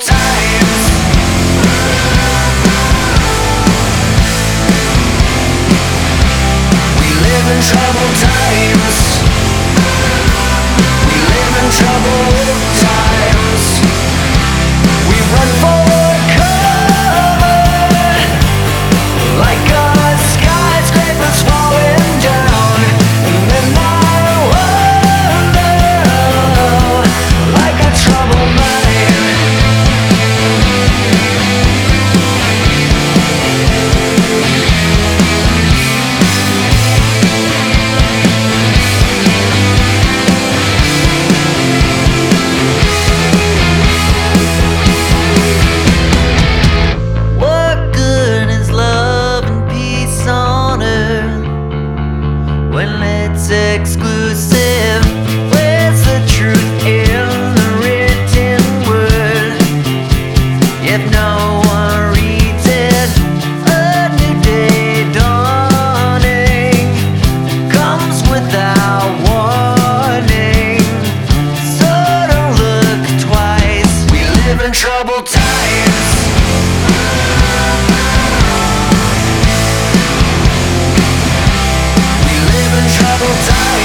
times. We live in troubled times. We live in troubled times. We run for cover like a skyscraper's falling down. And then I wonder, like a troubled mind. What good is love and peace on earth when it's exclusive? Where's the truth in the written word if no one reads it? A new day dawning comes without warning, so don't look twice. We live in troubled times. We live in troubled times.